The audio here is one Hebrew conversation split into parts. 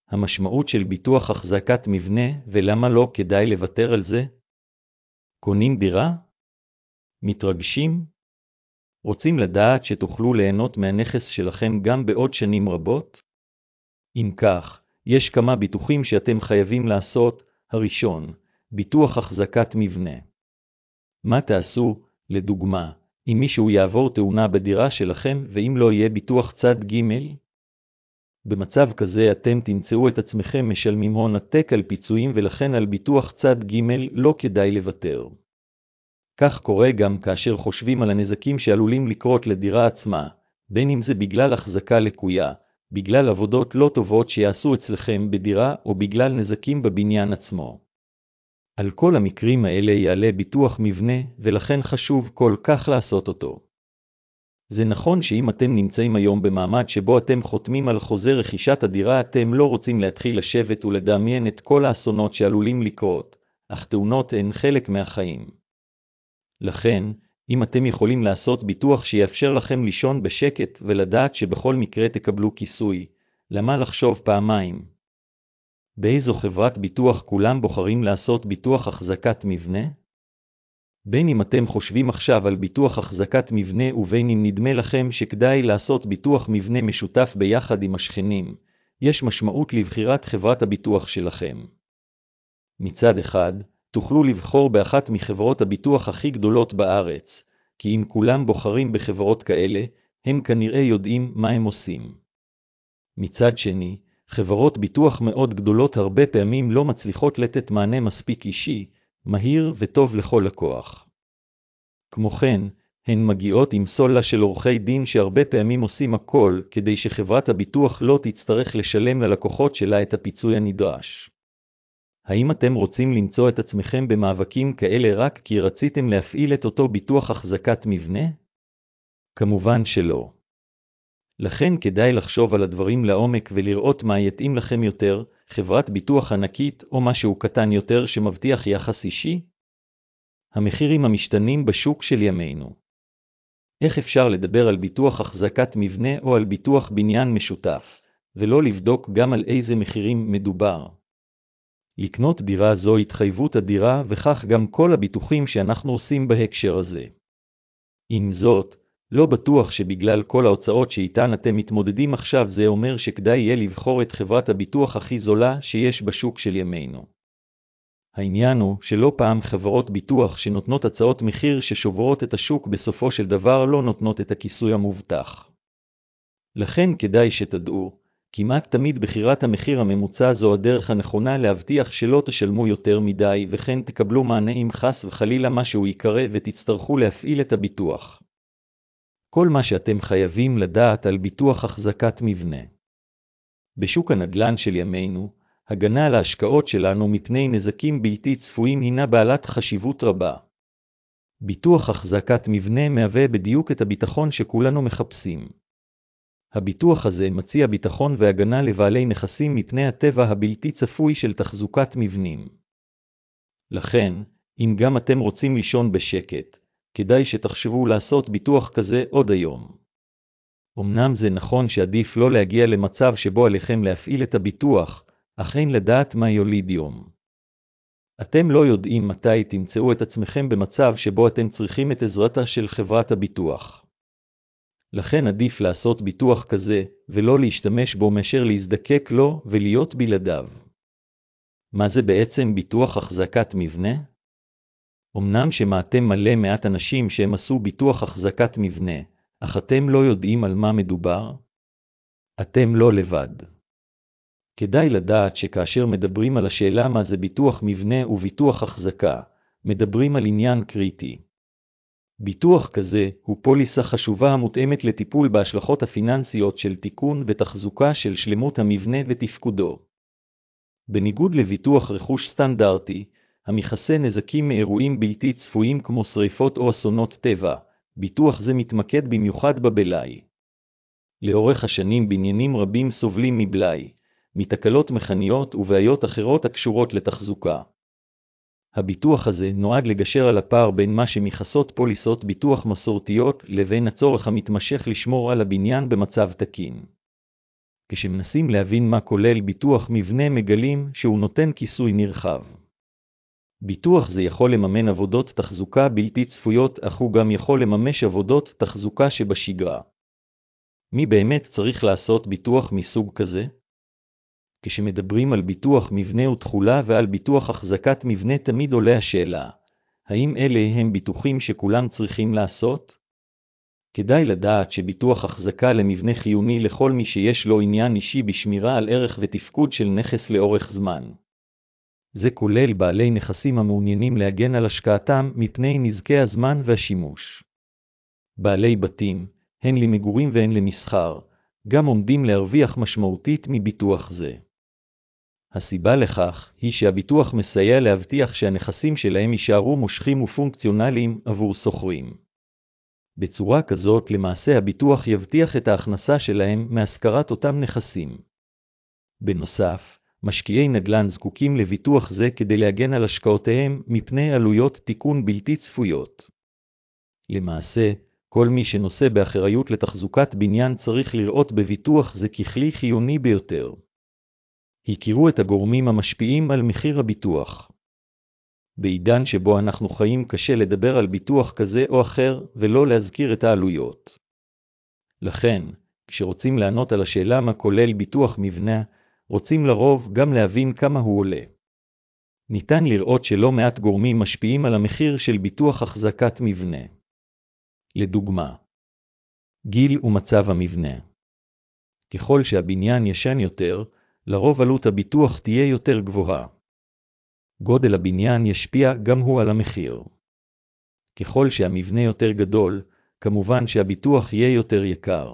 המשמעות של ביטוח החזקת מבנה ולמה לא כדאי לוותר על זה? קונים דירה? מתרגשים? רוצים לדעת שתוכלו ליהנות מהנכס שלכם גם בעוד שנים רבות? אם כך, יש כמה ביטוחים שאתם חייבים לעשות. הראשון, ביטוח החזקת מבנה. מה תעשו, לדוגמה, אם מישהו יעבור תאונה בדירה שלכם ואם לא יהיה ביטוח צד ג'? במצב כזה אתם תמצאו את עצמכם משלמים הון עתק על פיצויים ולכן על ביטוח צד ג' לא כדאי לוותר. כך קורה גם כאשר חושבים על הנזקים שעלולים לקרות לדירה עצמה, בין אם זה בגלל החזקה לקויה, בגלל עבודות לא טובות שיעשו אצלכם בדירה או בגלל נזקים בבניין עצמו. על כל המקרים האלה יעלה ביטוח מבנה ולכן חשוב כל כך לעשות אותו. זה נכון שאם אתם נמצאים היום במעמד שבו אתם חותמים על חוזה רכישת הדירה אתם לא רוצים להתחיל לשבת ולדמיין את כל האסונות שעלולים לקרות, אך תאונות הן חלק מהחיים. לכן, אם אתם יכולים לעשות ביטוח שיאפשר לכם לישון בשקט ולדעת שבכל מקרה תקבלו כיסוי, למה לחשוב פעמיים? באיזו חברת ביטוח כולם בוחרים לעשות ביטוח החזקת מבנה? בין אם אתם חושבים עכשיו על ביטוח החזקת מבנה ובין אם נדמה לכם שכדאי לעשות ביטוח מבנה משותף ביחד עם השכנים, יש משמעות לבחירת חברת הביטוח שלכם. מצד אחד, תוכלו לבחור באחת מחברות הביטוח הכי גדולות בארץ, כי אם כולם בוחרים בחברות כאלה, הם כנראה יודעים מה הם עושים. מצד שני, חברות ביטוח מאוד גדולות הרבה פעמים לא מצליחות לתת מענה מספיק אישי, מהיר וטוב לכל לקוח. כמו כן, הן מגיעות עם סולה של עורכי דין שהרבה פעמים עושים הכל כדי שחברת הביטוח לא תצטרך לשלם ללקוחות שלה את הפיצוי הנדרש. האם אתם רוצים למצוא את עצמכם במאבקים כאלה רק כי רציתם להפעיל את אותו ביטוח החזקת מבנה? כמובן שלא. לכן כדאי לחשוב על הדברים לעומק ולראות מה יתאים לכם יותר, חברת ביטוח ענקית או משהו קטן יותר שמבטיח יחס אישי? המחירים המשתנים בשוק של ימינו. איך אפשר לדבר על ביטוח החזקת מבנה או על ביטוח בניין משותף, ולא לבדוק גם על איזה מחירים מדובר? לקנות דירה זו התחייבות הדירה וכך גם כל הביטוחים שאנחנו עושים בהקשר הזה. עם זאת, לא בטוח שבגלל כל ההוצאות שאיתן אתם מתמודדים עכשיו זה אומר שכדאי יהיה לבחור את חברת הביטוח הכי זולה שיש בשוק של ימינו. העניין הוא שלא פעם חברות ביטוח שנותנות הצעות מחיר ששוברות את השוק בסופו של דבר לא נותנות את הכיסוי המובטח. לכן כדאי שתדעו, כמעט תמיד בחירת המחיר הממוצע זו הדרך הנכונה להבטיח שלא תשלמו יותר מדי וכן תקבלו מענה אם חס וחלילה משהו יקרה ותצטרכו להפעיל את הביטוח. כל מה שאתם חייבים לדעת על ביטוח החזקת מבנה. בשוק הנדל"ן של ימינו, הגנה על ההשקעות שלנו מפני נזקים בלתי צפויים הינה בעלת חשיבות רבה. ביטוח החזקת מבנה מהווה בדיוק את הביטחון שכולנו מחפשים. הביטוח הזה מציע ביטחון והגנה לבעלי נכסים מפני הטבע הבלתי צפוי של תחזוקת מבנים. לכן, אם גם אתם רוצים לישון בשקט, כדאי שתחשבו לעשות ביטוח כזה עוד היום. אמנם זה נכון שעדיף לא להגיע למצב שבו עליכם להפעיל את הביטוח, אך אין לדעת מה יוליד יום. אתם לא יודעים מתי תמצאו את עצמכם במצב שבו אתם צריכים את עזרתה של חברת הביטוח. לכן עדיף לעשות ביטוח כזה, ולא להשתמש בו מאשר להזדקק לו ולהיות בלעדיו. מה זה בעצם ביטוח החזקת מבנה? אמנם שמעתם מלא מעט אנשים שהם עשו ביטוח החזקת מבנה, אך אתם לא יודעים על מה מדובר? אתם לא לבד. כדאי לדעת שכאשר מדברים על השאלה מה זה ביטוח מבנה וביטוח החזקה, מדברים על עניין קריטי. ביטוח כזה הוא פוליסה חשובה המותאמת לטיפול בהשלכות הפיננסיות של תיקון ותחזוקה של שלמות המבנה ותפקודו. בניגוד לביטוח רכוש סטנדרטי, המכסה נזקים מאירועים בלתי צפויים כמו שריפות או אסונות טבע, ביטוח זה מתמקד במיוחד בבלאי. לאורך השנים בניינים רבים סובלים מבלאי, מתקלות מכניות ובעיות אחרות הקשורות לתחזוקה. הביטוח הזה נועד לגשר על הפער בין מה שמכסות פוליסות ביטוח מסורתיות לבין הצורך המתמשך לשמור על הבניין במצב תקין. כשמנסים להבין מה כולל ביטוח מבנה מגלים שהוא נותן כיסוי נרחב. ביטוח זה יכול לממן עבודות תחזוקה בלתי צפויות, אך הוא גם יכול לממש עבודות תחזוקה שבשגרה. מי באמת צריך לעשות ביטוח מסוג כזה? כשמדברים על ביטוח מבנה ותכולה ועל ביטוח החזקת מבנה תמיד עולה השאלה, האם אלה הם ביטוחים שכולם צריכים לעשות? כדאי לדעת שביטוח החזקה למבנה חיוני לכל מי שיש לו עניין אישי בשמירה על ערך ותפקוד של נכס לאורך זמן. זה כולל בעלי נכסים המעוניינים להגן על השקעתם מפני נזקי הזמן והשימוש. בעלי בתים, הן למגורים והן למסחר, גם עומדים להרוויח משמעותית מביטוח זה. הסיבה לכך היא שהביטוח מסייע להבטיח שהנכסים שלהם יישארו מושכים ופונקציונליים עבור סוחרים. בצורה כזאת למעשה הביטוח יבטיח את ההכנסה שלהם מהשכרת אותם נכסים. בנוסף, משקיעי נדל"ן זקוקים לביטוח זה כדי להגן על השקעותיהם מפני עלויות תיקון בלתי צפויות. למעשה, כל מי שנושא באחריות לתחזוקת בניין צריך לראות בביטוח זה ככלי חיוני ביותר. הכירו את הגורמים המשפיעים על מחיר הביטוח. בעידן שבו אנחנו חיים קשה לדבר על ביטוח כזה או אחר ולא להזכיר את העלויות. לכן, כשרוצים לענות על השאלה מה כולל ביטוח מבנה, רוצים לרוב גם להבין כמה הוא עולה. ניתן לראות שלא מעט גורמים משפיעים על המחיר של ביטוח החזקת מבנה. לדוגמה, גיל ומצב המבנה. ככל שהבניין ישן יותר, לרוב עלות הביטוח תהיה יותר גבוהה. גודל הבניין ישפיע גם הוא על המחיר. ככל שהמבנה יותר גדול, כמובן שהביטוח יהיה יותר יקר.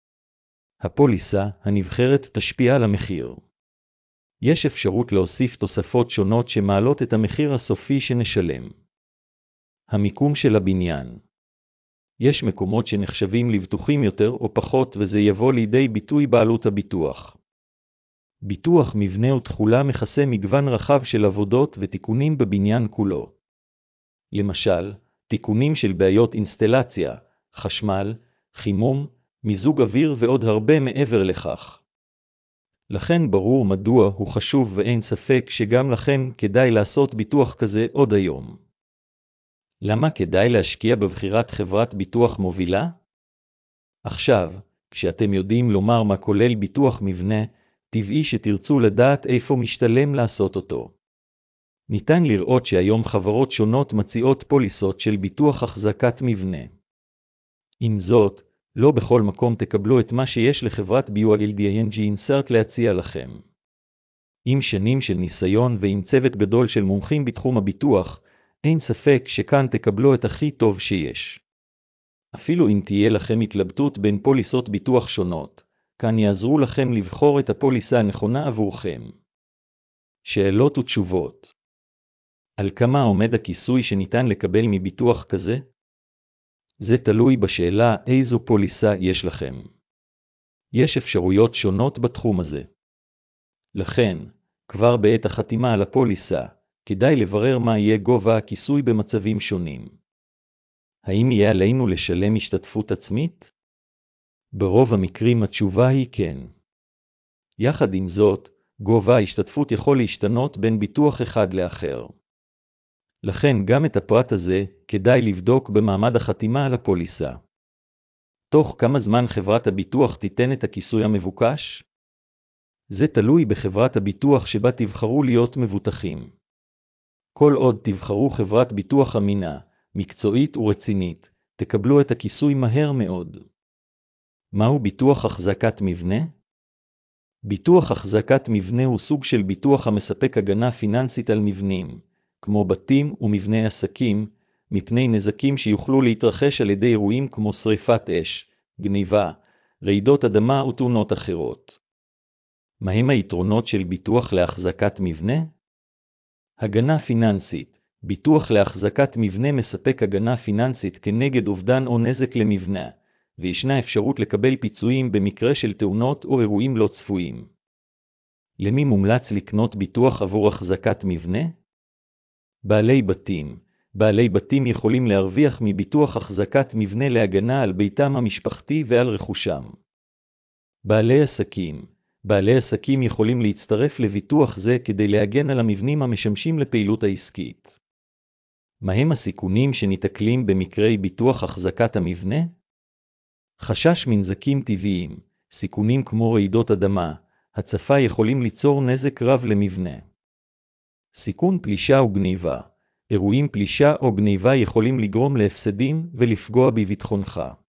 הפוליסה הנבחרת תשפיע על המחיר. יש אפשרות להוסיף תוספות שונות שמעלות את המחיר הסופי שנשלם. המיקום של הבניין. יש מקומות שנחשבים לבטוחים יותר או פחות וזה יבוא לידי ביטוי בעלות הביטוח. ביטוח מבנה ותכולה מכסה מגוון רחב של עבודות ותיקונים בבניין כולו. למשל, תיקונים של בעיות אינסטלציה, חשמל, חימום, מיזוג אוויר ועוד הרבה מעבר לכך. לכן ברור מדוע הוא חשוב ואין ספק שגם לכם כדאי לעשות ביטוח כזה עוד היום. למה כדאי להשקיע בבחירת חברת ביטוח מובילה? עכשיו, כשאתם יודעים לומר מה כולל ביטוח מבנה, טבעי שתרצו לדעת איפה משתלם לעשות אותו. ניתן לראות שהיום חברות שונות מציעות פוליסות של ביטוח החזקת מבנה. עם זאת, לא בכל מקום תקבלו את מה שיש לחברת BYD Insert להציע לכם. עם שנים של ניסיון ועם צוות גדול של מומחים בתחום הביטוח, אין ספק שכאן תקבלו את הכי טוב שיש. אפילו אם תהיה לכם התלבטות בין פוליסות ביטוח שונות, כאן יעזרו לכם לבחור את הפוליסה הנכונה עבורכם. שאלות ותשובות. על כמה עומד הכיסוי שניתן לקבל מביטוח כזה? זה תלוי בשאלה איזו פוליסה יש לכם. יש אפשרויות שונות בתחום הזה. לכן, כבר בעת החתימה על הפוליסה, כדאי לברר מה יהיה גובה הכיסוי במצבים שונים. האם יהיה עלינו לשלם השתתפות עצמית? ברוב המקרים התשובה היא כן. יחד עם זאת, גובה ההשתתפות יכול להשתנות בין ביטוח אחד לאחר. לכן גם את הפרט הזה כדאי לבדוק במעמד החתימה על הפוליסה. תוך כמה זמן חברת הביטוח תיתן את הכיסוי המבוקש? זה תלוי בחברת הביטוח שבה תבחרו להיות מבוטחים. כל עוד תבחרו חברת ביטוח אמינה, מקצועית ורצינית, תקבלו את הכיסוי מהר מאוד. מהו ביטוח החזקת מבנה? ביטוח החזקת מבנה הוא סוג של ביטוח המספק הגנה פיננסית על מבנים, כמו בתים ומבני עסקים, מפני נזקים שיוכלו להתרחש על ידי אירועים כמו שריפת אש, גניבה, רעידות אדמה ותאונות אחרות. מהם היתרונות של ביטוח להחזקת מבנה? הגנה פיננסית. ביטוח להחזקת מבנה מספק הגנה פיננסית כנגד אובדן או נזק למבנה, וישנה אפשרות לקבל פיצויים במקרה של תאונות או אירועים לא צפויים. למי מומלץ לקנות ביטוח עבור החזקת מבנה? בעלי בתים. בעלי בתים יכולים להרוויח מביטוח החזקת מבנה להגנה על ביתם המשפחתי ועל רכושם. בעלי עסקים. בעלי עסקים יכולים להצטרף לביטוח זה כדי להגן על המבנים המשמשים לפעילות העסקית. מהם הסיכונים שניתקלים במקרי ביטוח החזקת המבנה? חשש מנזקים טבעיים, סיכונים כמו רעידות אדמה, הצפה יכולים ליצור נזק רב למבנה. סיכון פלישה או גניבה, אירועים פלישה או גניבה יכולים לגרום להפסדים ולפגוע בביטחונך.